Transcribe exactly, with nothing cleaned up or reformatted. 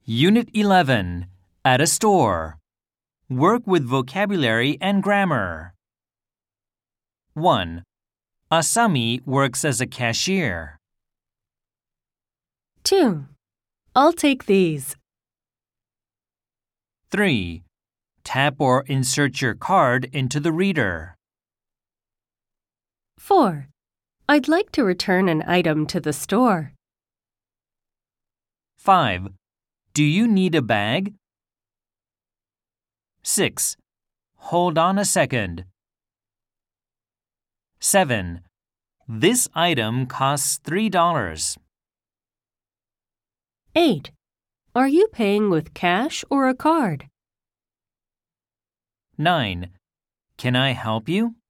Unit eleven. At a store. Work with vocabulary and grammar. one. Asami works as a cashier. two. I'll take these. three. Tap or insert your card into the reader. four. I'd like to return an item to the store. five. Do you need a bag? six. Hold on a second. seven. This item costs three dollars. eight. Are you paying with cash or a card? nine. Can I help you?